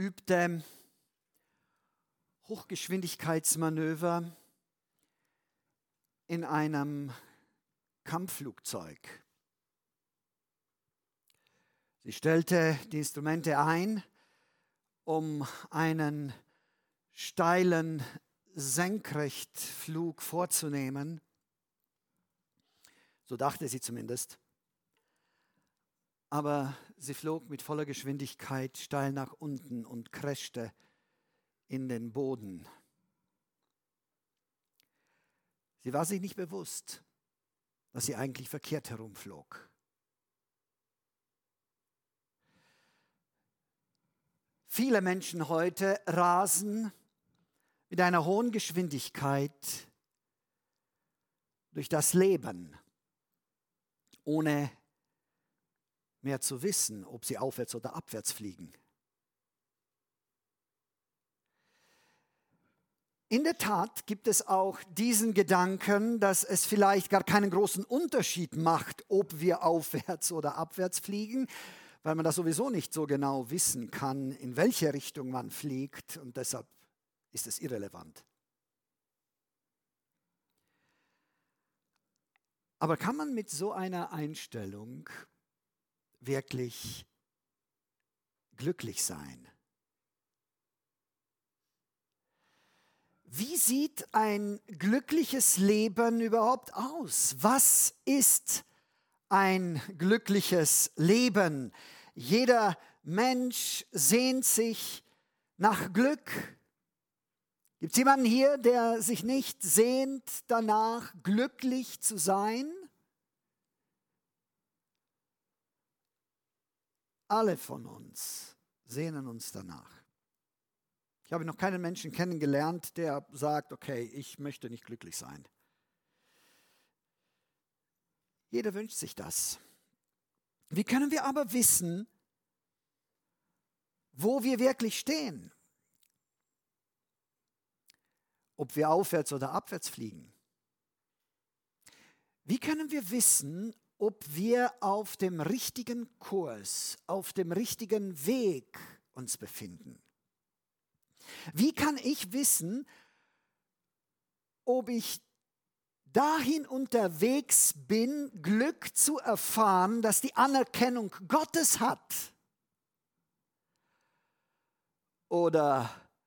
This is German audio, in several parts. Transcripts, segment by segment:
übte Hochgeschwindigkeitsmanöver in einem Kampfflugzeug. Sie stellte die Instrumente ein, um einen steilen Senkrechtflug vorzunehmen. So dachte sie zumindest. Aber sie flog mit voller Geschwindigkeit steil nach unten und crashte in den Boden. Sie war sich nicht bewusst, dass sie eigentlich verkehrt herumflog. Viele Menschen heute rasen mit einer hohen Geschwindigkeit durch das Leben, ohne mehr zu wissen, ob sie aufwärts oder abwärts fliegen. In der Tat gibt es auch diesen Gedanken, dass es vielleicht gar keinen großen Unterschied macht, ob wir aufwärts oder abwärts fliegen, weil man das sowieso nicht so genau wissen kann, in welche Richtung man fliegt, und deshalb ist es irrelevant. Aber kann man mit so einer Einstellung wirklich glücklich sein? Wie sieht ein glückliches Leben überhaupt aus? Was ist ein glückliches Leben? Jeder Mensch sehnt sich nach Glück. Gibt es jemanden hier, der sich nicht sehnt danach, glücklich zu sein? Alle von uns sehnen uns danach. Ich habe noch keinen Menschen kennengelernt, der sagt, okay, ich möchte nicht glücklich sein. Jeder wünscht sich das. Wie können wir aber wissen, wo wir wirklich stehen? Ob wir aufwärts oder abwärts fliegen? Wie können wir wissen, ob wir auf dem richtigen Kurs, auf dem richtigen Weg uns befinden? Wie kann ich wissen, ob ich dahin unterwegs bin, Glück zu erfahren, das die Anerkennung Gottes hat? Oder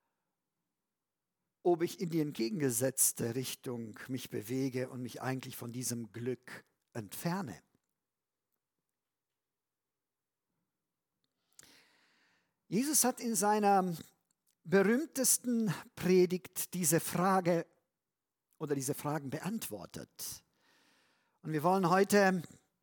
ob ich in die entgegengesetzte Richtung mich bewege und mich eigentlich von diesem Glück entferne? Jesus hat in seiner berühmtesten Predigt diese Frage oder diese Fragen beantwortet. Und wir wollen heute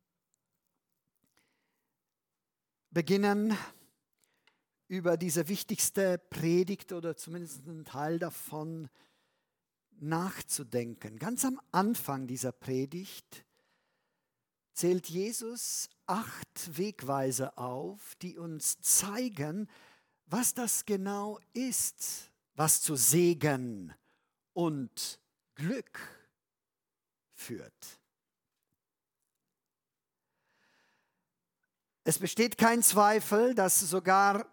beginnen, über diese wichtigste Predigt oder zumindest einen Teil davon nachzudenken. Ganz am Anfang dieser Predigt zählt Jesus 8 Wegweiser auf, die uns zeigen, was das genau ist, was zu Segen und Glück führt. Es besteht kein Zweifel, dass sogar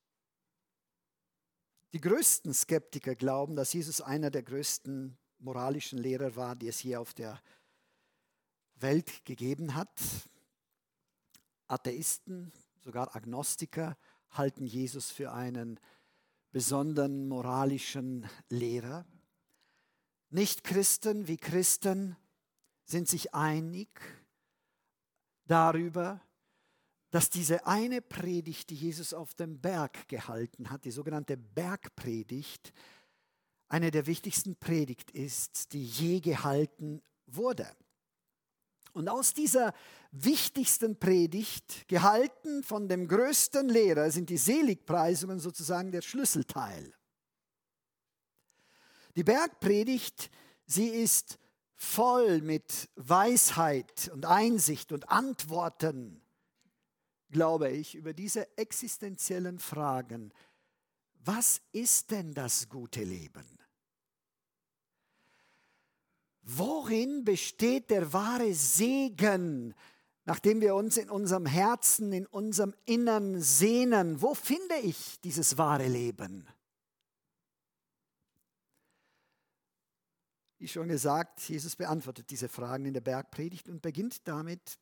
die größten Skeptiker glauben, dass Jesus einer der größten moralischen Lehrer war, die es hier auf der Welt gegeben hat. Atheisten, sogar Agnostiker, halten Jesus für einen besonderen moralischen Lehrer. Nichtchristen wie Christen sind sich einig darüber, dass diese eine Predigt, die Jesus auf dem Berg gehalten hat, die sogenannte Bergpredigt, eine der wichtigsten Predigten ist, die je gehalten wurde. Und aus dieser wichtigsten Predigt, gehalten von dem größten Lehrer, sind die Seligpreisungen sozusagen der Schlüsselteil. Die Bergpredigt, sie ist voll mit Weisheit und Einsicht und Antworten, glaube ich, über diese existenziellen Fragen. Was ist denn das gute Leben? Worin besteht der wahre Segen, nachdem wir uns in unserem Herzen, in unserem Innern sehnen, wo finde ich dieses wahre Leben? Wie schon gesagt, Jesus beantwortet diese Fragen in der Bergpredigt und beginnt damit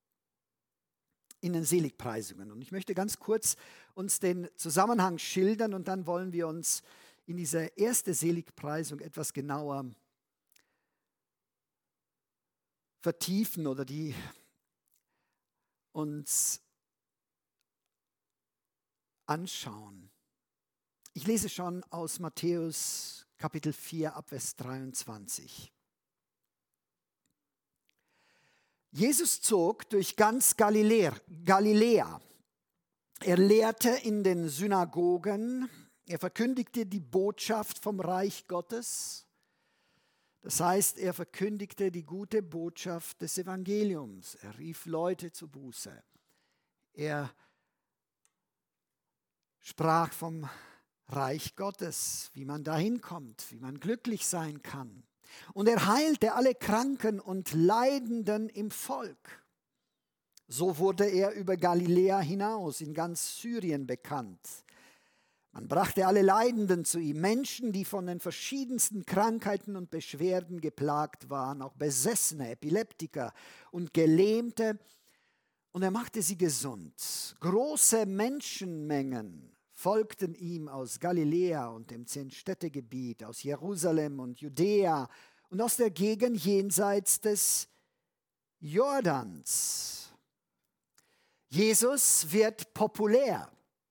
in den Seligpreisungen. Und ich möchte ganz kurz uns den Zusammenhang schildern und dann wollen wir uns in diese erste Seligpreisung etwas genauer vertiefen oder die uns anschauen. Ich lese schon aus Matthäus Kapitel 4 ab Vers 23. Jesus zog durch ganz Galiläa. Er lehrte in den Synagogen, er verkündigte die Botschaft vom Reich Gottes. Das heißt, er verkündigte die gute Botschaft des Evangeliums. Er rief Leute zur Buße. Er sprach vom Reich Gottes, wie man dahin kommt, wie man glücklich sein kann. Und er heilte alle Kranken und Leidenden im Volk. So wurde er über Galiläa hinaus in ganz Syrien bekannt. Man brachte alle Leidenden zu ihm, Menschen, die von den verschiedensten Krankheiten und Beschwerden geplagt waren, auch Besessene, Epileptiker und Gelähmte. Und er machte sie gesund. Große Menschenmengen folgten ihm aus Galiläa und dem 10-Städtegebiet, aus Jerusalem und Judäa und aus der Gegend jenseits des Jordans. Jesus wird populär.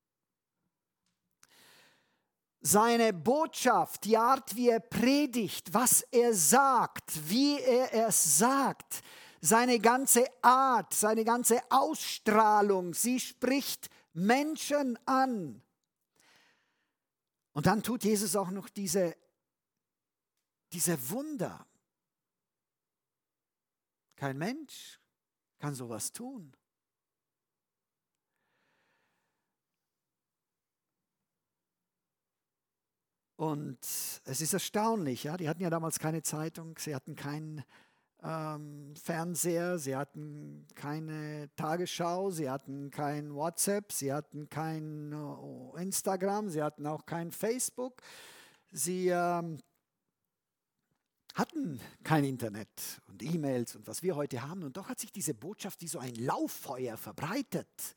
Seine Botschaft, die Art, wie er predigt, was er sagt, wie er es sagt, seine ganze Art, seine ganze Ausstrahlung, sie spricht Menschen an. Und dann tut Jesus auch noch diese Wunder. Kein Mensch kann sowas tun. Und es ist erstaunlich, ja? Die hatten ja damals keine Zeitung, sie hatten keinen Fernseher, sie hatten keine Tagesschau, sie hatten kein WhatsApp, sie hatten kein Instagram, sie hatten auch kein Facebook, sie hatten kein Internet und E-Mails und was wir heute haben. Und doch hat sich diese Botschaft wie so ein Lauffeuer verbreitet.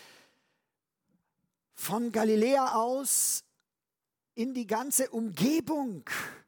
Von Galiläa aus in die ganze Umgebung.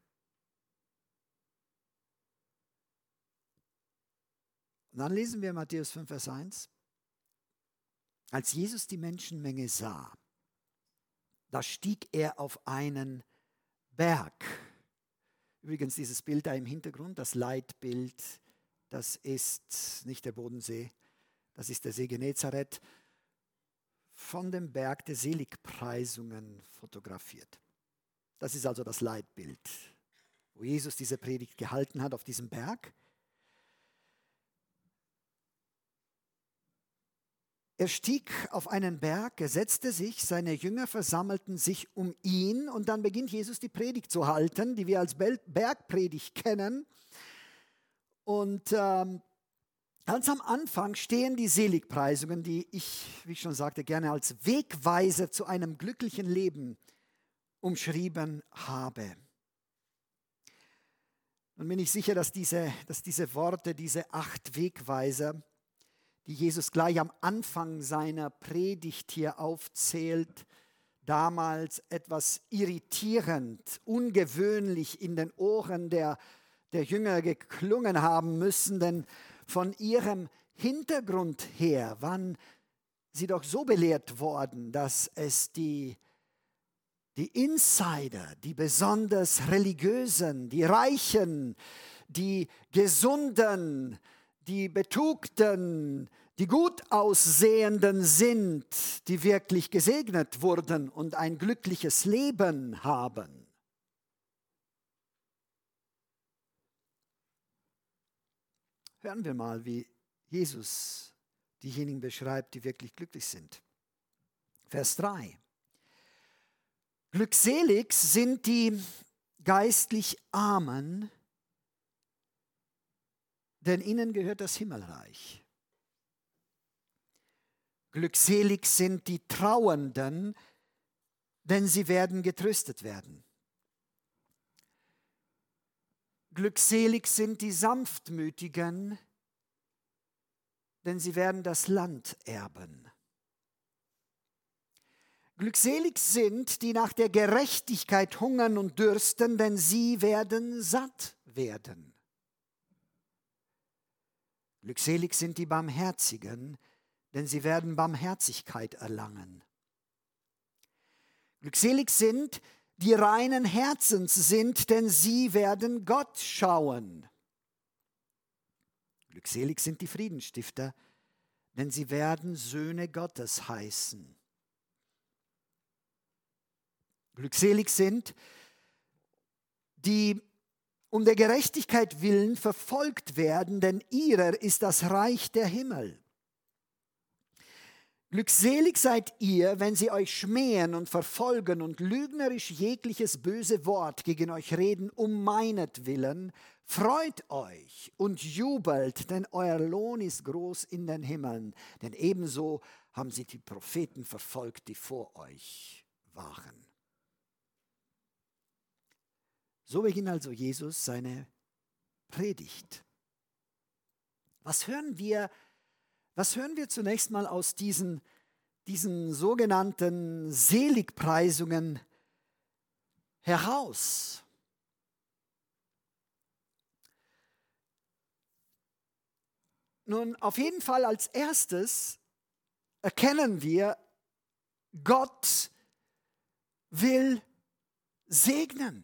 Und dann lesen wir Matthäus 5, Vers 1. Als Jesus die Menschenmenge sah, da stieg er auf einen Berg. Übrigens dieses Bild da im Hintergrund, das Leitbild, das ist nicht der Bodensee, das ist der See Genezareth, von dem Berg der Seligpreisungen fotografiert. Das ist also das Leitbild, wo Jesus diese Predigt gehalten hat auf diesem Berg. Er stieg auf einen Berg, er setzte sich, seine Jünger versammelten sich um ihn und dann beginnt Jesus die Predigt zu halten, die wir als Bergpredigt kennen. Und ganz am Anfang stehen die Seligpreisungen, die ich, wie ich schon sagte, gerne als Wegweiser zu einem glücklichen Leben umschrieben habe. Und bin ich sicher, dass diese Worte, diese 8 Wegweiser, die Jesus gleich am Anfang seiner Predigt hier aufzählt, damals etwas irritierend, ungewöhnlich in den Ohren der Jünger geklungen haben müssen, denn von ihrem Hintergrund her waren sie doch so belehrt worden, dass es die Insider, die besonders Religiösen, die Reichen, die Gesunden, die Betugten, die gut aussehenden sind, die wirklich gesegnet wurden und ein glückliches Leben haben. Hören wir mal, wie Jesus diejenigen beschreibt, die wirklich glücklich sind. Vers 3. Glückselig sind die geistlich Armen, denn ihnen gehört das Himmelreich. Glückselig sind die Trauernden, denn sie werden getröstet werden. Glückselig sind die Sanftmütigen, denn sie werden das Land erben. Glückselig sind, die nach der Gerechtigkeit hungern und dürsten, denn sie werden satt werden. Glückselig sind die Barmherzigen, denn sie werden Barmherzigkeit erlangen. Glückselig sind, die reinen Herzens sind, denn sie werden Gott schauen. Glückselig sind die Friedensstifter, denn sie werden Söhne Gottes heißen. Glückselig sind, die um der Gerechtigkeit willen verfolgt werden, denn ihrer ist das Reich der Himmel. Glückselig seid ihr, wenn sie euch schmähen und verfolgen und lügnerisch jegliches böse Wort gegen euch reden, um meinetwillen. Freut euch und jubelt, denn euer Lohn ist groß in den Himmeln. Denn ebenso haben sie die Propheten verfolgt, die vor euch waren. So beginnt also Jesus seine Predigt. Was hören wir zunächst mal aus diesen sogenannten Seligpreisungen heraus? Nun, auf jeden Fall als erstes erkennen wir, Gott will segnen.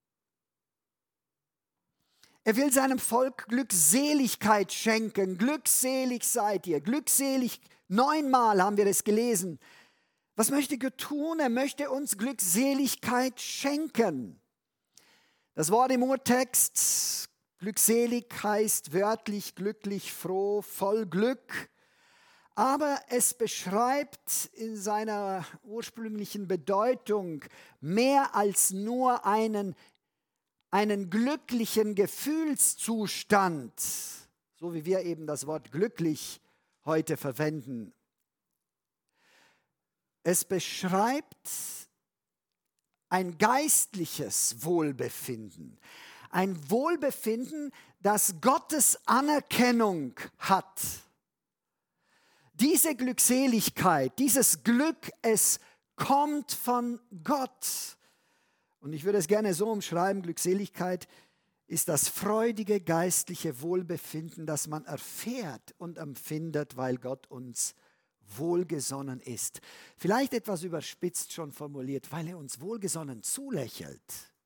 Er will seinem Volk Glückseligkeit schenken. Glückselig seid ihr. Glückselig, 9-mal haben wir es gelesen. Was möchte Gott tun? Er möchte uns Glückseligkeit schenken. Das Wort im Urtext, glückselig, heißt wörtlich glücklich, froh, voll Glück. Aber es beschreibt in seiner ursprünglichen Bedeutung mehr als nur einen glücklichen Gefühlszustand, so wie wir eben das Wort glücklich heute verwenden. Es beschreibt ein geistliches Wohlbefinden, ein Wohlbefinden, das Gottes Anerkennung hat. Diese Glückseligkeit, dieses Glück, es kommt von Gott. Und ich würde es gerne so umschreiben, Glückseligkeit ist das freudige geistliche Wohlbefinden, das man erfährt und empfindet, weil Gott uns wohlgesonnen ist. Vielleicht etwas überspitzt schon formuliert, weil er uns wohlgesonnen zulächelt.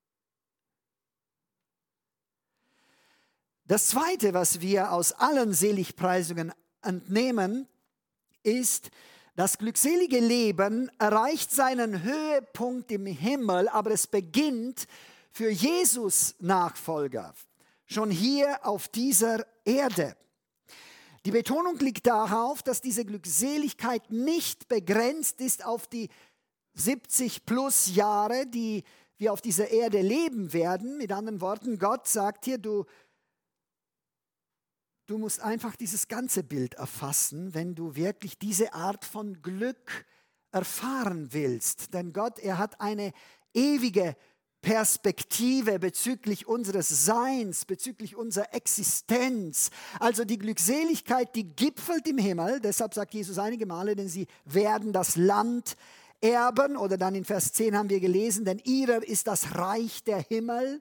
Das Zweite, was wir aus allen Seligpreisungen entnehmen, ist, das glückselige Leben erreicht seinen Höhepunkt im Himmel, aber es beginnt für Jesus Nachfolger schon hier auf dieser Erde. Die Betonung liegt darauf, dass diese Glückseligkeit nicht begrenzt ist auf die 70 plus Jahre, die wir auf dieser Erde leben werden. Mit anderen Worten, Gott sagt hier, du musst einfach dieses ganze Bild erfassen, wenn du wirklich diese Art von Glück erfahren willst. Denn Gott, er hat eine ewige Perspektive bezüglich unseres Seins, bezüglich unserer Existenz. Also die Glückseligkeit, die gipfelt im Himmel. Deshalb sagt Jesus einige Male, denn sie werden das Land erben. Oder dann in Vers 10 haben wir gelesen, denn ihrer ist das Reich der Himmel.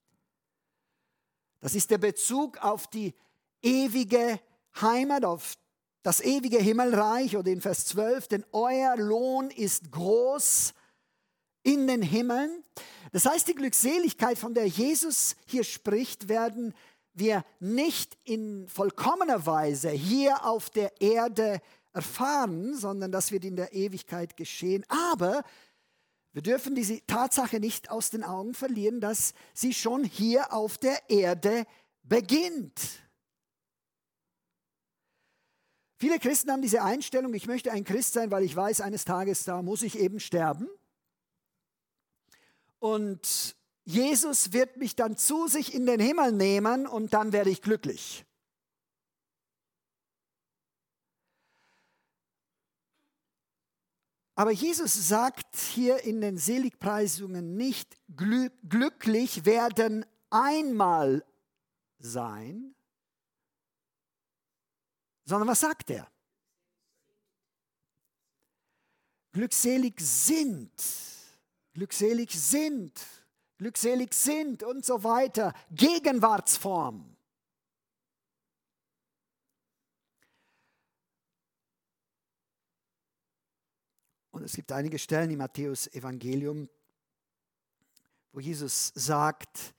Das ist der Bezug auf die ewige Heimat, auf das ewige Himmelreich. Oder in Vers 12, denn euer Lohn ist groß in den Himmeln. Das heißt, die Glückseligkeit, von der Jesus hier spricht, werden wir nicht in vollkommener Weise hier auf der Erde erfahren, sondern das wird in der Ewigkeit geschehen. Aber wir dürfen diese Tatsache nicht aus den Augen verlieren, dass sie schon hier auf der Erde beginnt. Viele Christen haben diese Einstellung, ich möchte ein Christ sein, weil ich weiß, eines Tages da muss ich eben sterben. Und Jesus wird mich dann zu sich in den Himmel nehmen und dann werde ich glücklich. Aber Jesus sagt hier in den Seligpreisungen nicht, glücklich werden einmal sein, sondern was sagt er? Glückselig sind, glückselig sind, glückselig sind und so weiter. Gegenwartsform. Und es gibt einige Stellen im Matthäus-Evangelium, wo Jesus sagt,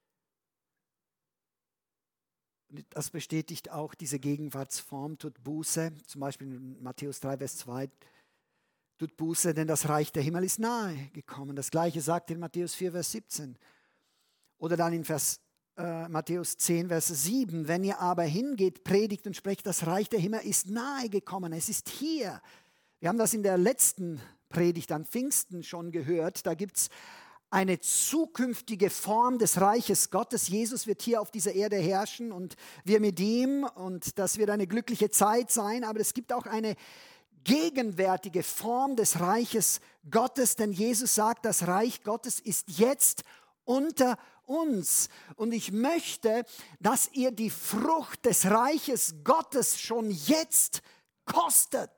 das bestätigt auch diese Gegenwartsform, tut Buße, zum Beispiel in Matthäus 3, Vers 2, tut Buße, denn das Reich der Himmel ist nahe gekommen. Das Gleiche sagt in Matthäus 4, Vers 17. Oder dann in Matthäus 10, Vers 7, wenn ihr aber hingeht, predigt und sprecht, das Reich der Himmel ist nahe gekommen, es ist hier. Wir haben das in der letzten Predigt an Pfingsten schon gehört, da gibt es eine zukünftige Form des Reiches Gottes. Jesus wird hier auf dieser Erde herrschen und wir mit ihm und das wird eine glückliche Zeit sein, aber es gibt auch eine gegenwärtige Form des Reiches Gottes, denn Jesus sagt, das Reich Gottes ist jetzt unter uns. Und ich möchte, dass ihr die Frucht des Reiches Gottes schon jetzt kostet.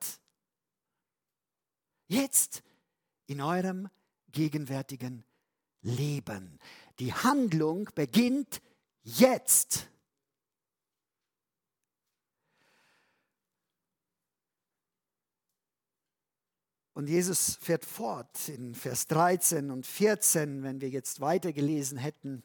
Jetzt in eurem gegenwärtigen Leben. Die Handlung beginnt jetzt. Und Jesus fährt fort in Vers 13 und 14, wenn wir jetzt weitergelesen hätten,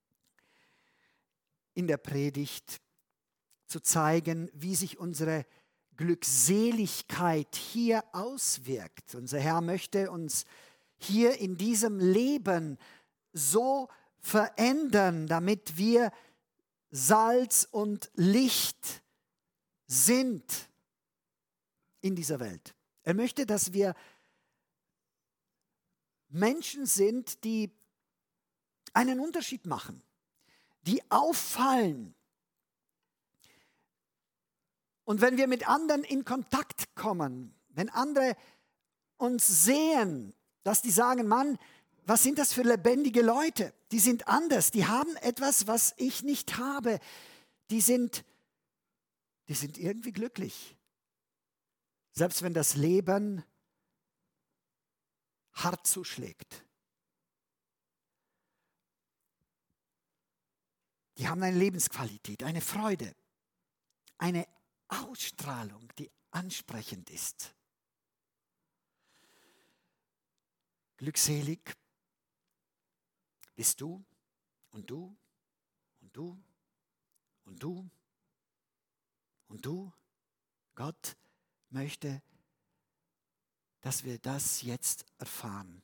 in der Predigt, zu zeigen, wie sich unsere Glückseligkeit hier auswirkt. Unser Herr möchte uns hier in diesem Leben so verändern, damit wir Salz und Licht sind in dieser Welt. Er möchte, dass wir Menschen sind, die einen Unterschied machen, die auffallen. Und wenn wir mit anderen in Kontakt kommen, wenn andere uns sehen, dass die sagen, Mann, was sind das für lebendige Leute? Die sind anders, die haben etwas, was ich nicht habe. Die sind irgendwie glücklich. Selbst wenn das Leben hart zuschlägt. Die haben eine Lebensqualität, eine Freude, eine Ausstrahlung, die ansprechend ist. Glückselig bist du und du und du und du und du. Gott möchte, dass wir das jetzt erfahren.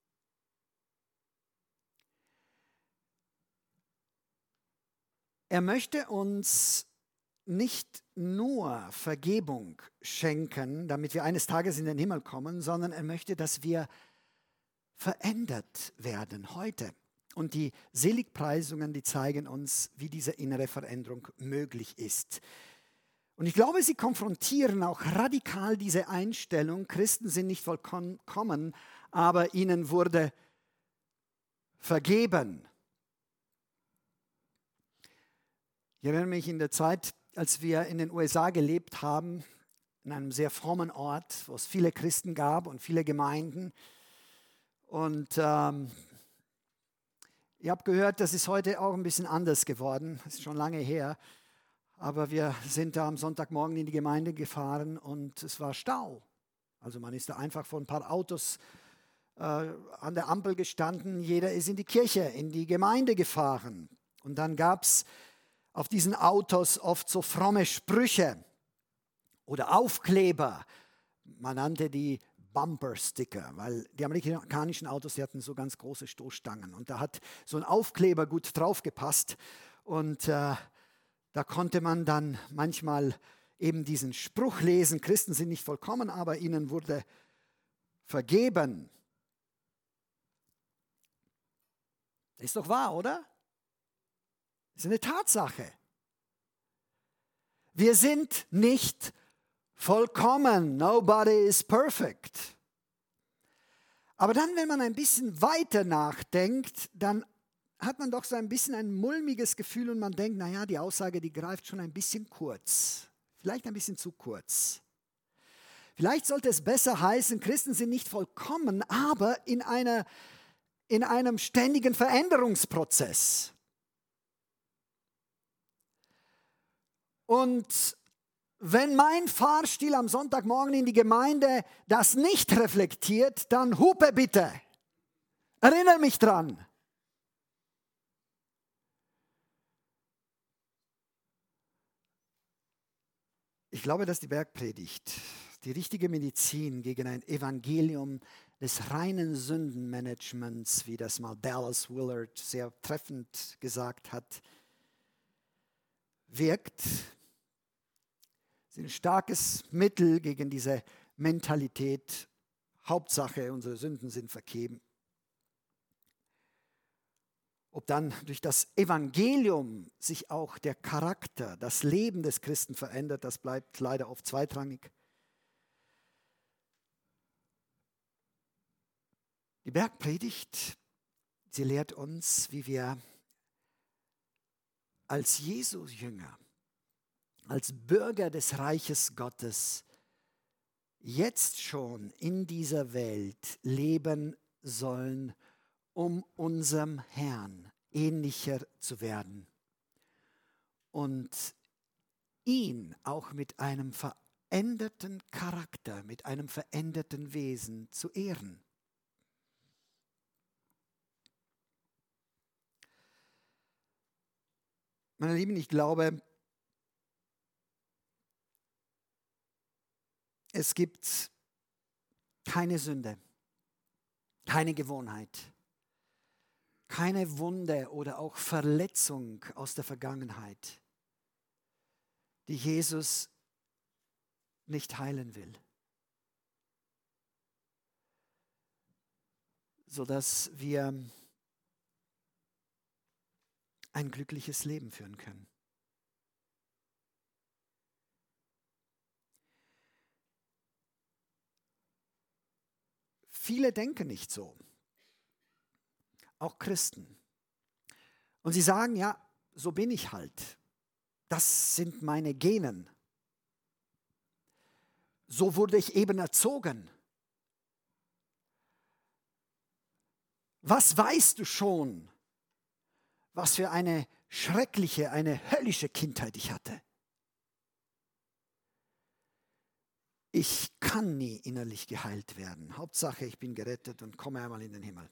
Er möchte uns nicht nur Vergebung schenken, damit wir eines Tages in den Himmel kommen, sondern er möchte, dass wir verändert werden heute. Und die Seligpreisungen, die zeigen uns, wie diese innere Veränderung möglich ist. Und ich glaube, sie konfrontieren auch radikal diese Einstellung, Christen sind nicht vollkommen, aber ihnen wurde vergeben. Ich erinnere mich in der Zeit, als wir in den USA gelebt haben, in einem sehr frommen Ort, wo es viele Christen gab und viele Gemeinden. Und ich habe gehört, das ist heute auch ein bisschen anders geworden. Das ist schon lange her. Aber wir sind da am Sonntagmorgen in die Gemeinde gefahren und es war Stau. Also man ist da einfach vor ein paar Autos an der Ampel gestanden. Jeder ist in die Kirche, in die Gemeinde gefahren. Und dann gab es auf diesen Autos oft so fromme Sprüche oder Aufkleber. Man nannte die Bumper-Sticker, weil die amerikanischen Autos, die hatten so ganz große Stoßstangen. Und da hat so ein Aufkleber gut drauf gepasst. Und da konnte man dann manchmal eben diesen Spruch lesen, Christen sind nicht vollkommen, aber ihnen wurde vergeben. Ist doch wahr, oder? Das ist eine Tatsache. Wir sind nicht vollkommen. Nobody is perfect. Aber dann, wenn man ein bisschen weiter nachdenkt, dann hat man doch so ein bisschen ein mulmiges Gefühl und man denkt, naja, die Aussage, die greift schon ein bisschen kurz. Vielleicht ein bisschen zu kurz. Vielleicht sollte es besser heißen, Christen sind nicht vollkommen, aber in einem ständigen Veränderungsprozess. Und wenn mein Fahrstil am Sonntagmorgen in die Gemeinde das nicht reflektiert, dann hupe bitte. Erinnere mich dran. Ich glaube, dass die Bergpredigt die richtige Medizin gegen ein Evangelium des reinen Sündenmanagements, wie das mal Dallas Willard sehr treffend gesagt hat, wirkt. Es ist ein starkes Mittel gegen diese Mentalität. Hauptsache, unsere Sünden sind vergeben. Ob dann durch das Evangelium sich auch der Charakter, das Leben des Christen verändert, das bleibt leider oft zweitrangig. Die Bergpredigt, sie lehrt uns, wie wir als Jesu-Jünger, als Bürger des Reiches Gottes jetzt schon in dieser Welt leben sollen, um unserem Herrn ähnlicher zu werden und ihn auch mit einem veränderten Charakter, mit einem veränderten Wesen zu ehren. Meine Lieben, ich glaube, es gibt keine Sünde, keine Gewohnheit, keine Wunde oder auch Verletzung aus der Vergangenheit, die Jesus nicht heilen will, sodass wir ein glückliches Leben führen können. Viele denken nicht so. Auch Christen. Und sie sagen, ja, so bin ich halt. Das sind meine Genen. So wurde ich eben erzogen. Was weißt du schon, was für eine schreckliche, eine höllische Kindheit ich hatte? Ich kann nie innerlich geheilt werden. Hauptsache, ich bin gerettet und komme einmal in den Himmel.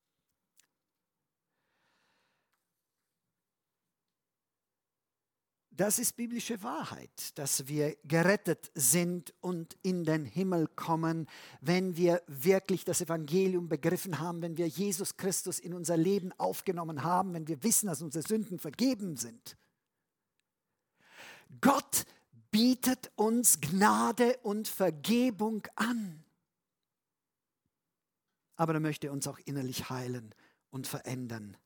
Das ist biblische Wahrheit, dass wir gerettet sind und in den Himmel kommen, wenn wir wirklich das Evangelium begriffen haben, wenn wir Jesus Christus in unser Leben aufgenommen haben, wenn wir wissen, dass unsere Sünden vergeben sind. Gott bietet uns Gnade und Vergebung an. Aber er möchte uns auch innerlich heilen und verändern.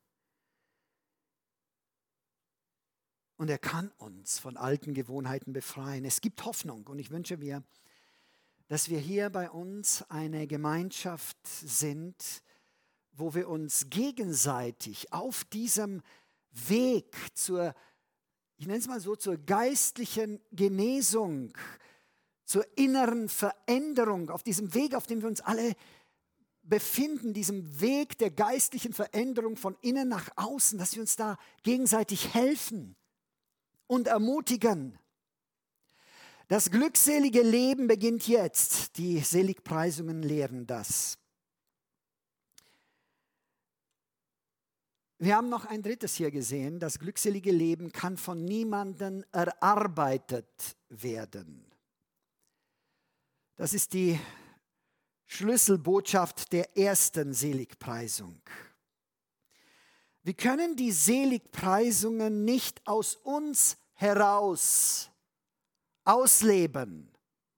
Und er kann uns von alten Gewohnheiten befreien. Es gibt Hoffnung und ich wünsche mir, dass wir hier bei uns eine Gemeinschaft sind, wo wir uns gegenseitig auf diesem Weg zur, ich nenne es mal so, zur geistlichen Genesung, zur inneren Veränderung, auf diesem Weg, auf dem wir uns alle befinden, diesem Weg der geistlichen Veränderung von innen nach außen, dass wir uns da gegenseitig helfen und ermutigen. Das glückselige Leben beginnt jetzt. Die Seligpreisungen lehren das. Wir haben noch ein drittes hier gesehen. Das glückselige Leben kann von niemandem erarbeitet werden. Das ist die Schlüsselbotschaft der ersten Seligpreisung. Wir können die Seligpreisungen nicht aus uns heraus ausleben.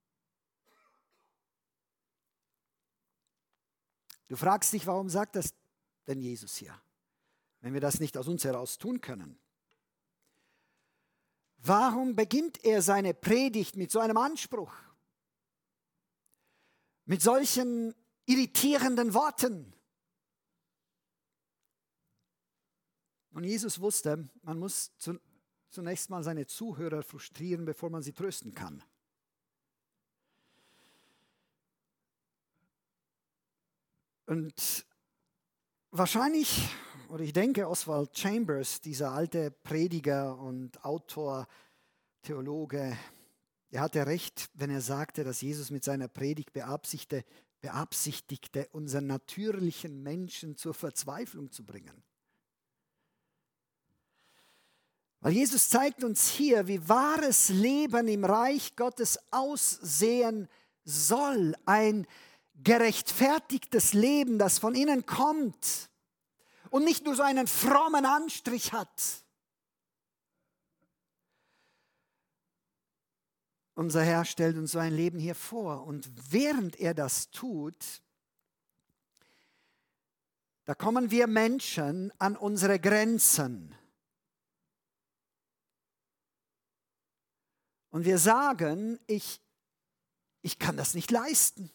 Du fragst dich, warum sagt das denn Jesus hier, wenn wir das nicht aus uns heraus tun können? Warum beginnt er seine Predigt mit so einem Anspruch? Mit solchen irritierenden Worten. Und Jesus wusste, man muss zunächst mal seine Zuhörer frustrieren, bevor man sie trösten kann. Und wahrscheinlich, oder ich denke, Oswald Chambers, dieser alte Prediger und Autor, Theologe, er hatte recht, wenn er sagte, dass Jesus mit seiner Predigt beabsichtigte, unseren natürlichen Menschen zur Verzweiflung zu bringen. Weil Jesus zeigt uns hier, wie wahres Leben im Reich Gottes aussehen soll. Ein gerechtfertigtes Leben, das von innen kommt und nicht nur so einen frommen Anstrich hat. Unser Herr stellt uns so ein Leben hier vor. Und während er das tut, da kommen wir Menschen an unsere Grenzen. Und wir sagen, ich kann das nicht leisten.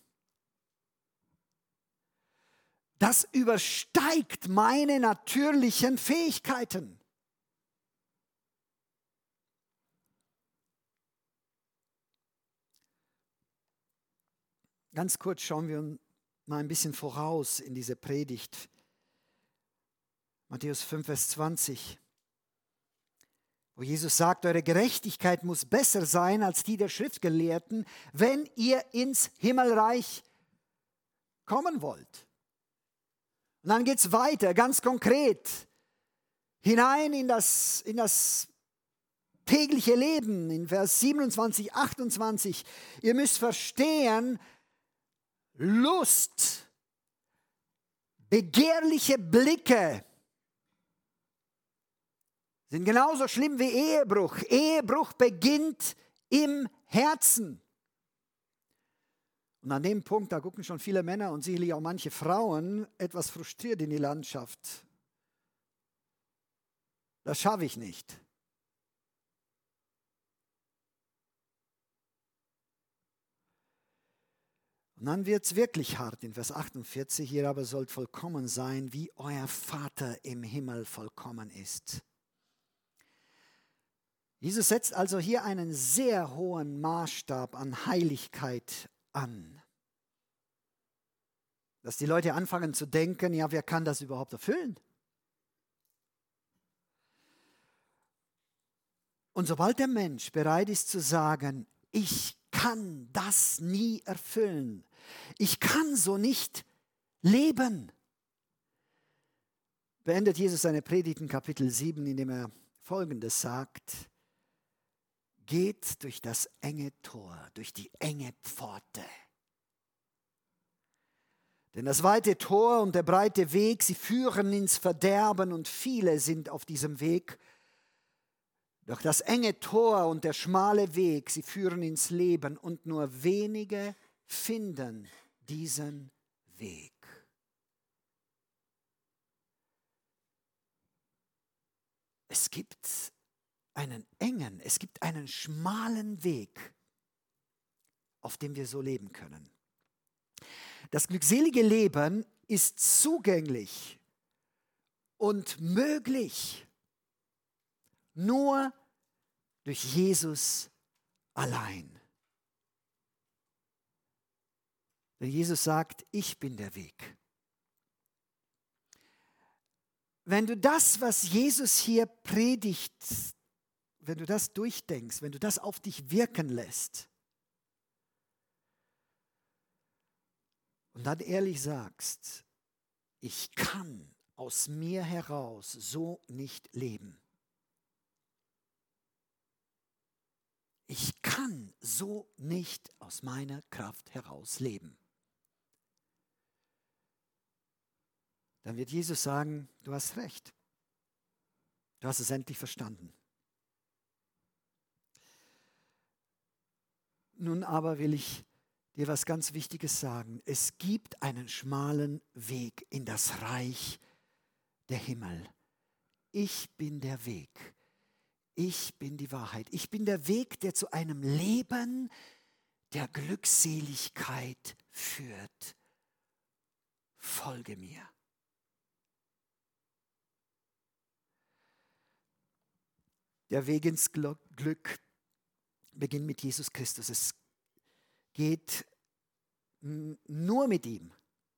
Das übersteigt meine natürlichen Fähigkeiten. Ganz kurz schauen wir mal ein bisschen voraus in diese Predigt. Matthäus 5, Vers 20. Wo Jesus sagt, eure Gerechtigkeit muss besser sein als die der Schriftgelehrten, wenn ihr ins Himmelreich kommen wollt. Und dann geht es weiter, ganz konkret, hinein in das tägliche Leben, in Vers 27, 28. Ihr müsst verstehen, Lust, begehrliche Blicke sind genauso schlimm wie Ehebruch. Ehebruch beginnt im Herzen. Und an dem Punkt, da gucken schon viele Männer und sicherlich auch manche Frauen etwas frustriert in die Landschaft. Das schaffe ich nicht. Und dann wird es wirklich hart in Vers 48. Ihr aber sollt vollkommen sein, wie euer Vater im Himmel vollkommen ist. Jesus setzt also hier einen sehr hohen Maßstab an Heiligkeit an. Dass die Leute anfangen zu denken, ja, wer kann das überhaupt erfüllen? Und sobald der Mensch bereit ist zu sagen, ich kann das nie erfüllen, ich kann so nicht leben, beendet Jesus seine Predigt in Kapitel 7, indem er Folgendes sagt: Geht durch das enge Tor, durch die enge Pforte. Denn das weite Tor und der breite Weg, sie führen ins Verderben und viele sind auf diesem Weg. Doch das enge Tor und der schmale Weg, sie führen ins Leben und nur wenige finden diesen Weg. Es gibt einen engen, es gibt einen schmalen Weg, auf dem wir so leben können. Das glückselige Leben ist zugänglich und möglich nur durch Jesus allein. Denn Jesus sagt, ich bin der Weg. Wenn du das, was Jesus hier predigt, wenn du das durchdenkst, wenn du das auf dich wirken lässt und dann ehrlich sagst, ich kann aus mir heraus so nicht leben. Ich kann so nicht aus meiner Kraft heraus leben. Dann wird Jesus sagen, du hast recht. Du hast es endlich verstanden. Nun aber will ich dir was ganz Wichtiges sagen. Es gibt einen schmalen Weg in das Reich der Himmel. Ich bin der Weg. Ich bin die Wahrheit. Ich bin der Weg, der zu einem Leben der Glückseligkeit führt. folge mir. Der Weg ins Glück beginnt mit Jesus Christus. Es geht nur mit ihm.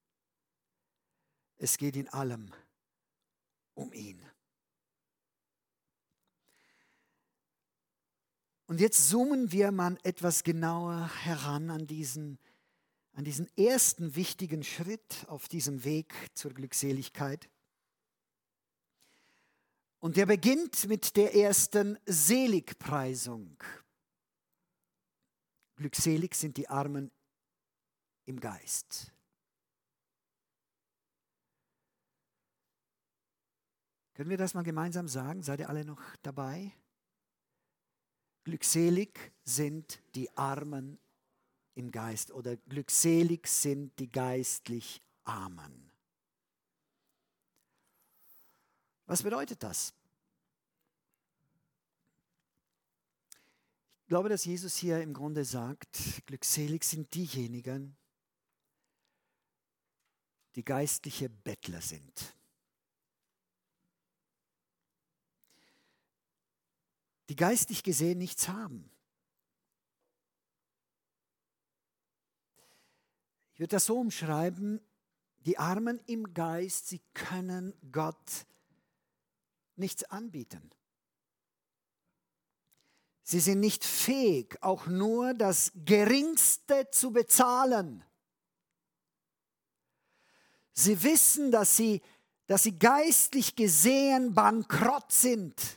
Es geht in allem um ihn. Und jetzt zoomen wir mal etwas genauer heran an diesen ersten wichtigen Schritt auf diesem Weg zur Glückseligkeit. Und der beginnt mit der ersten Seligpreisung. Glückselig sind die Armen im Geist. Können wir das mal gemeinsam sagen? Seid ihr alle noch dabei? Glückselig sind die Armen im Geist oder glückselig sind die geistlich Armen. Was bedeutet das? Ich glaube, dass Jesus hier im Grunde sagt, glückselig sind diejenigen, die geistliche Bettler sind. Die geistlich gesehen nichts haben. Ich würde das so umschreiben, die Armen im Geist, sie können Gott nichts anbieten. Sie sind nicht fähig, auch nur das Geringste zu bezahlen. Sie wissen, dass sie geistlich gesehen bankrott sind.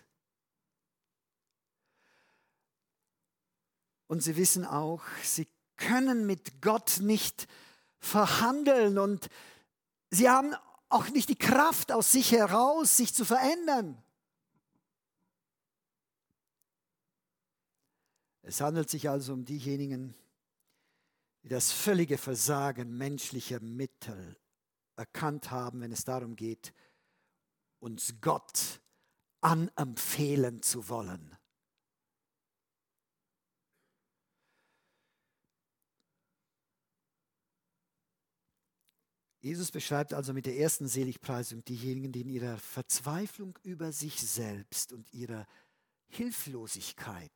Und sie wissen auch, sie können mit Gott nicht verhandeln und sie haben auch nicht die Kraft aus sich heraus, sich zu verändern. Es handelt sich also um diejenigen, die das völlige Versagen menschlicher Mittel erkannt haben, wenn es darum geht, uns Gott anempfehlen zu wollen. Jesus beschreibt also mit der ersten Seligpreisung diejenigen, die in ihrer Verzweiflung über sich selbst und ihrer Hilflosigkeit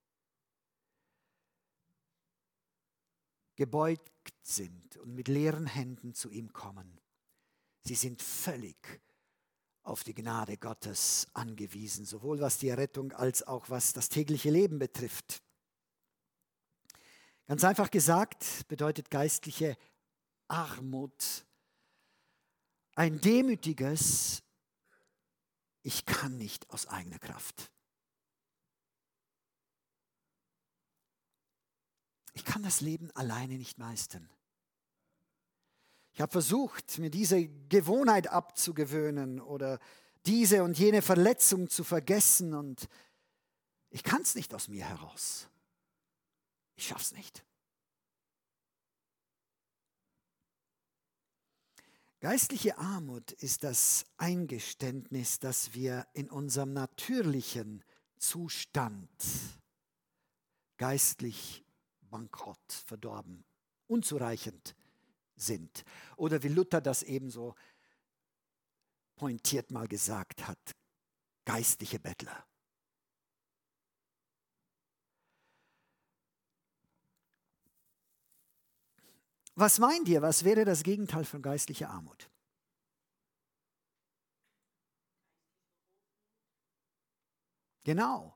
gebeugt sind und mit leeren Händen zu ihm kommen. Sie sind völlig auf die Gnade Gottes angewiesen, sowohl was die Errettung als auch was das tägliche Leben betrifft. Ganz einfach gesagt bedeutet geistliche Armut ein demütiges, ich kann nicht aus eigener Kraft. Ich kann das Leben alleine nicht meistern. Ich habe versucht, mir diese Gewohnheit abzugewöhnen oder diese und jene Verletzung zu vergessen und ich kann es nicht aus mir heraus. Ich schaffe es nicht. Geistliche Armut ist das Eingeständnis, dass wir in unserem natürlichen Zustand geistlich bankrott, verdorben, unzureichend sind. Oder wie Luther das ebenso pointiert mal gesagt hat, geistliche Bettler. Was meint ihr, was wäre das Gegenteil von geistlicher Armut? Genau.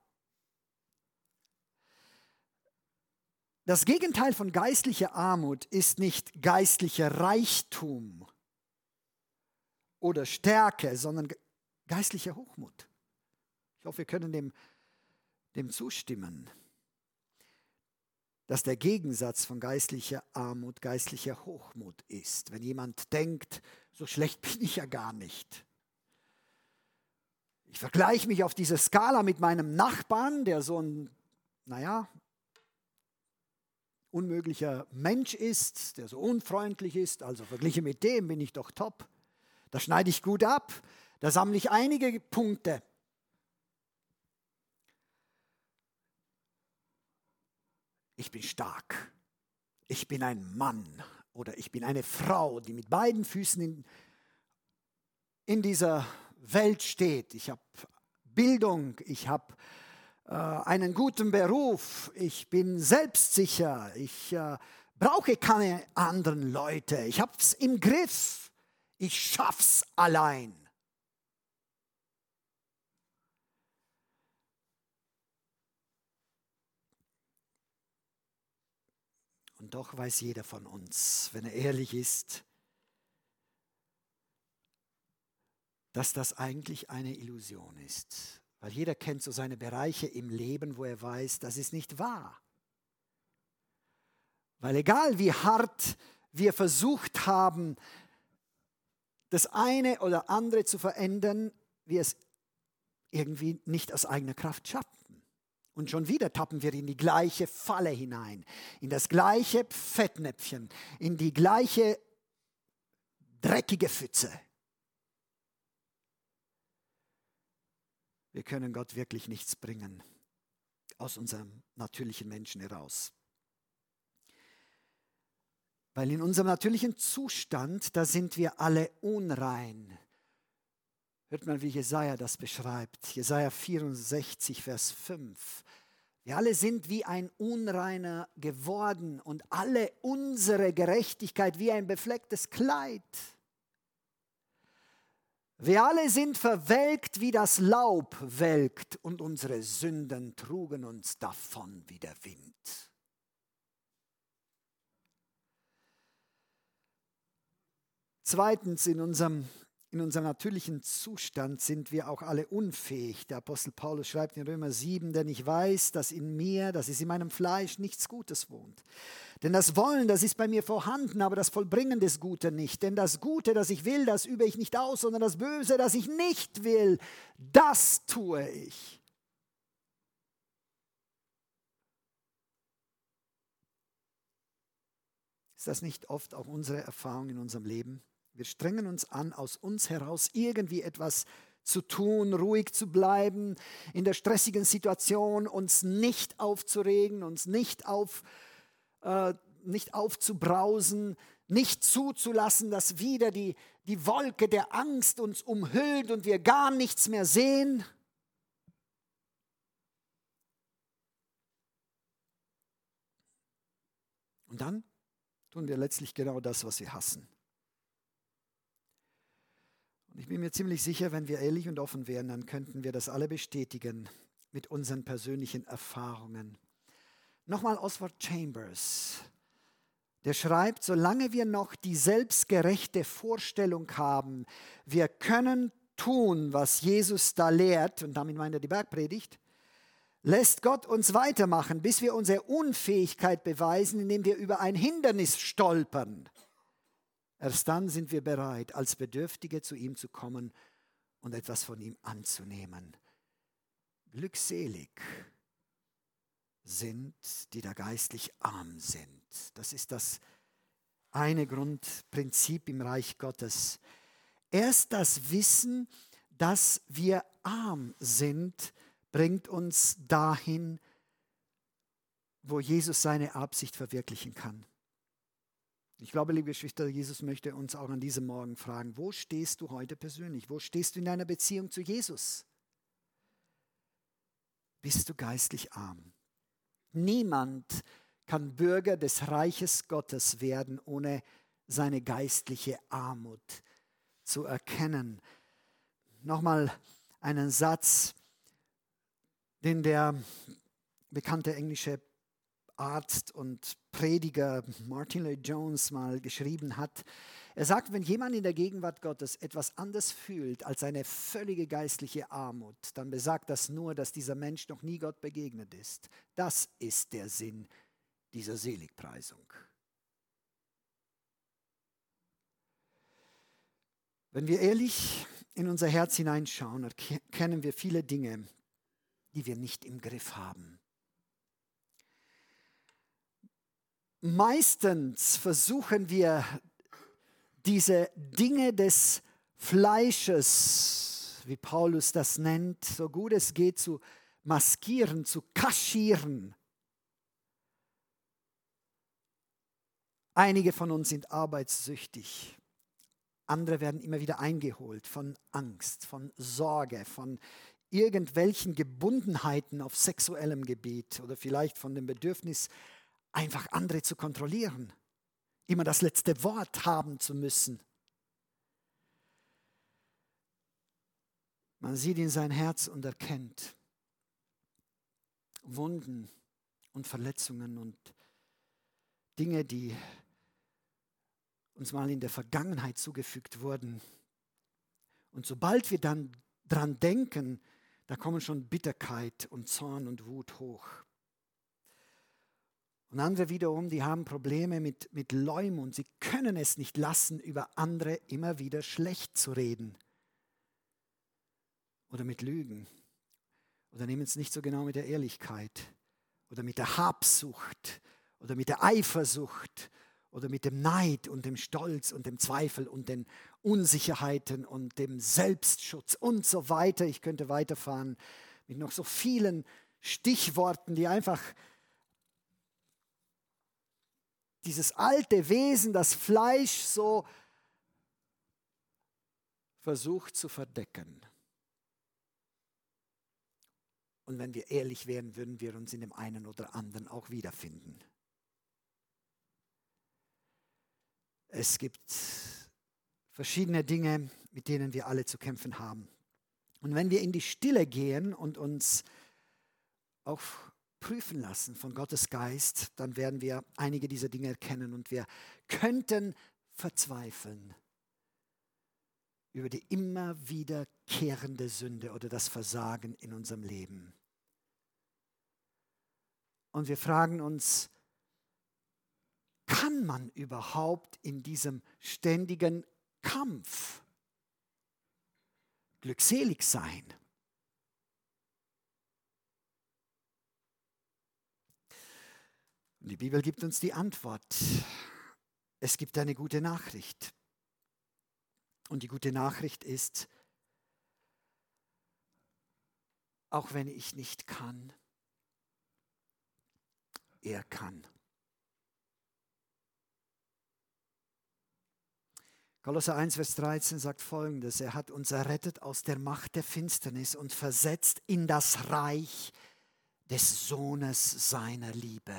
Das Gegenteil von geistlicher Armut ist nicht geistlicher Reichtum oder Stärke, sondern geistlicher Hochmut. Ich hoffe, wir können dem zustimmen, dass der Gegensatz von geistlicher Armut geistlicher Hochmut ist. Wenn jemand denkt, so schlecht bin ich ja gar nicht. Ich vergleiche mich auf dieser Skala mit meinem Nachbarn, der so ein, unmöglicher Mensch ist, der so unfreundlich ist, also verglichen mit dem bin ich doch top. Da schneide ich gut ab, da sammle ich einige Punkte. Ich bin stark. Ich bin ein Mann. oder ich bin eine Frau, die mit beiden Füßen in dieser Welt steht. Ich habe Bildung, ich habe einen guten Beruf, ich bin selbstsicher, ich brauche keine anderen Leute, ich habe es im Griff, ich schaff's allein. Und doch weiß jeder von uns, wenn er ehrlich ist, dass das eigentlich eine Illusion ist. Weil jeder kennt so seine Bereiche im Leben, wo er weiß, das ist nicht wahr. Weil egal wie hart wir versucht haben, das eine oder andere zu verändern, wir es irgendwie nicht aus eigener Kraft schaffen. Und schon wieder tappen wir in die gleiche Falle hinein, in das gleiche Fettnäpfchen, in die gleiche dreckige Pfütze. Wir können Gott wirklich nichts bringen aus unserem natürlichen Menschen heraus. Weil in unserem natürlichen Zustand, da sind wir alle unrein. Hört mal, wie Jesaja das beschreibt. Jesaja 64, Vers 5. Wir alle sind wie ein Unreiner geworden und alle unsere Gerechtigkeit wie ein beflecktes Kleid. Wir alle sind verwelkt, wie das Laub welkt, und unsere Sünden trugen uns davon wie der Wind. Zweitens, in unserem natürlichen Zustand sind wir auch alle unfähig. Der Apostel Paulus schreibt in Römer 7, denn ich weiß, dass in mir, das ist in meinem Fleisch, nichts Gutes wohnt. Denn das Wollen, das ist bei mir vorhanden, aber das Vollbringen des Guten nicht. Denn das Gute, das ich will, das übe ich nicht aus, sondern das Böse, das ich nicht will, das tue ich. Ist das nicht oft auch unsere Erfahrung in unserem Leben? Wir strengen uns an, aus uns heraus irgendwie etwas zu tun, ruhig zu bleiben, in der stressigen Situation uns nicht aufzuregen, uns nicht aufzubrausen, nicht zuzulassen, dass wieder die Wolke der Angst uns umhüllt und wir gar nichts mehr sehen. Und dann tun wir letztlich genau das, was wir hassen. Und ich bin mir ziemlich sicher, wenn wir ehrlich und offen wären, dann könnten wir das alle bestätigen mit unseren persönlichen Erfahrungen. Nochmal Oswald Chambers, der schreibt, solange wir noch die selbstgerechte Vorstellung haben, wir können tun, was Jesus da lehrt, und damit meint er die Bergpredigt, lässt Gott uns weitermachen, bis wir unsere Unfähigkeit beweisen, indem wir über ein Hindernis stolpern. Erst dann sind wir bereit, als Bedürftige zu ihm zu kommen und etwas von ihm anzunehmen. Glückselig sind, die da geistlich arm sind. Das ist das eine Grundprinzip im Reich Gottes. Erst das Wissen, dass wir arm sind, bringt uns dahin, wo Jesus seine Absicht verwirklichen kann. Ich glaube, liebe Geschwister, Jesus möchte uns auch an diesem Morgen fragen, wo stehst du heute persönlich? Wo stehst du in deiner Beziehung zu Jesus? Bist du geistlich arm? Niemand kann Bürger des Reiches Gottes werden, ohne seine geistliche Armut zu erkennen. Nochmal einen Satz, den der bekannte englische Arzt und Prediger Martin Lloyd-Jones mal geschrieben hat. Er sagt, wenn jemand in der Gegenwart Gottes etwas anders fühlt als eine völlige geistliche Armut, dann besagt das nur, dass dieser Mensch noch nie Gott begegnet ist. Das ist der Sinn dieser Seligpreisung. Wenn wir ehrlich in unser Herz hineinschauen, erkennen wir viele Dinge, die wir nicht im Griff haben. Meistens versuchen wir, diese Dinge des Fleisches, wie Paulus das nennt, so gut es geht, zu maskieren, zu kaschieren. Einige von uns sind arbeitssüchtig. Andere werden immer wieder eingeholt von Angst, von Sorge, von irgendwelchen Gebundenheiten auf sexuellem Gebiet oder vielleicht von dem Bedürfnis, einfach andere zu kontrollieren, immer das letzte Wort haben zu müssen. Man sieht in sein Herz und erkennt Wunden und Verletzungen und Dinge, die uns mal in der Vergangenheit zugefügt wurden. Und sobald wir dann dran denken, da kommen schon Bitterkeit und Zorn und Wut hoch. Und andere wiederum, die haben Probleme mit Leumund. Sie können es nicht lassen, über andere immer wieder schlecht zu reden. Oder mit Lügen. Oder nehmen es nicht so genau mit der Ehrlichkeit. Oder mit der Habsucht. Oder mit der Eifersucht. Oder mit dem Neid und dem Stolz und dem Zweifel und den Unsicherheiten und dem Selbstschutz und so weiter. Ich könnte weiterfahren mit noch so vielen Stichworten, die einfach dieses alte Wesen, das Fleisch so versucht zu verdecken. Und wenn wir ehrlich wären, würden wir uns in dem einen oder anderen auch wiederfinden. Es gibt verschiedene Dinge, mit denen wir alle zu kämpfen haben. Und wenn wir in die Stille gehen und uns auch prüfen lassen von Gottes Geist, dann werden wir einige dieser Dinge erkennen und wir könnten verzweifeln über die immer wiederkehrende Sünde oder das Versagen in unserem Leben. Und wir fragen uns, kann man überhaupt in diesem ständigen Kampf glückselig sein? Und die Bibel gibt uns die Antwort. Es gibt eine gute Nachricht. Und die gute Nachricht ist, auch wenn ich nicht kann, er kann. Kolosser 1, Vers 13 sagt Folgendes: Er hat uns errettet aus der Macht der Finsternis und versetzt in das Reich des Sohnes seiner Liebe.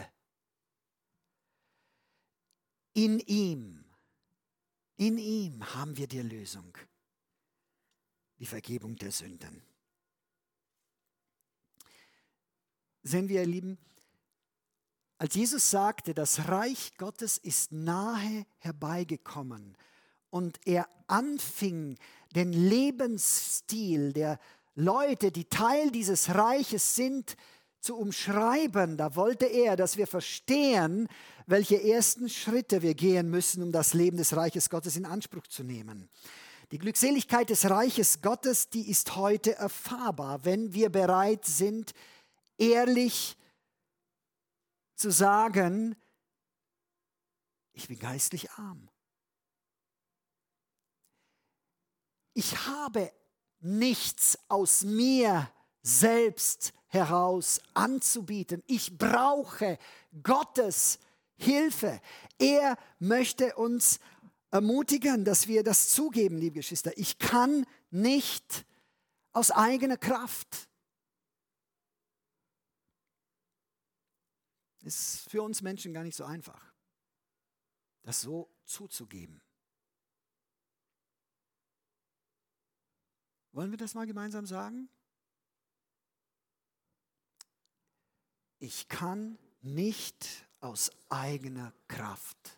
In ihm haben wir die Erlösung, die Vergebung der Sünden. Sehen wir, ihr Lieben, als Jesus sagte, das Reich Gottes ist nahe herbeigekommen, und er anfing, den Lebensstil der Leute, die Teil dieses Reiches sind, zu umschreiben. Da wollte er, dass wir verstehen, welche ersten Schritte wir gehen müssen, um das Leben des Reiches Gottes in Anspruch zu nehmen. Die Glückseligkeit des Reiches Gottes, die ist heute erfahrbar, wenn wir bereit sind, ehrlich zu sagen, ich bin geistlich arm. Ich habe nichts aus mir selbst heraus anzubieten. Ich brauche Gottes Hilfe. Er möchte uns ermutigen, dass wir das zugeben, liebe Geschwister. Ich kann nicht aus eigener Kraft. Ist für uns Menschen gar nicht so einfach, das so zuzugeben. Wollen wir das mal gemeinsam sagen? Ich kann nicht aus eigener Kraft.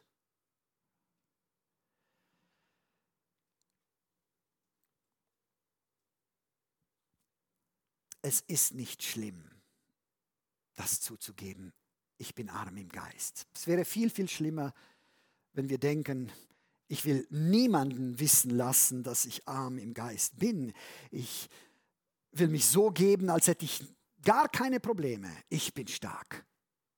Es ist nicht schlimm, das zuzugeben. Ich bin arm im Geist. Es wäre viel, viel schlimmer, wenn wir denken, ich will niemanden wissen lassen, dass ich arm im Geist bin. Ich will mich so geben, als hätte ich gar keine Probleme. Ich bin stark.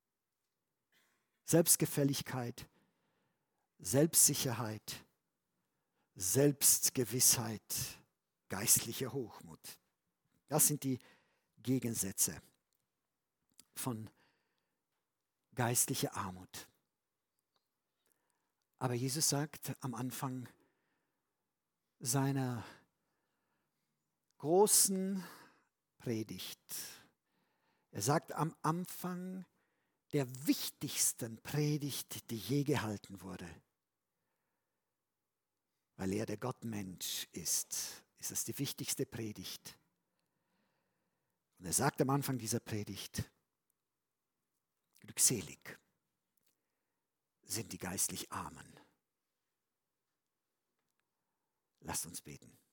Selbstgefälligkeit, Selbstsicherheit, Selbstgewissheit, geistlicher Hochmut. Das sind die Gegensätze von geistlicher Armut. Aber Jesus sagt am Anfang seiner großen Predigt, er sagt am Anfang der wichtigsten Predigt, die je gehalten wurde, weil er der Gottmensch ist es die wichtigste Predigt. Und er sagt am Anfang dieser Predigt, glückselig sind die geistlich Armen. Lasst uns beten.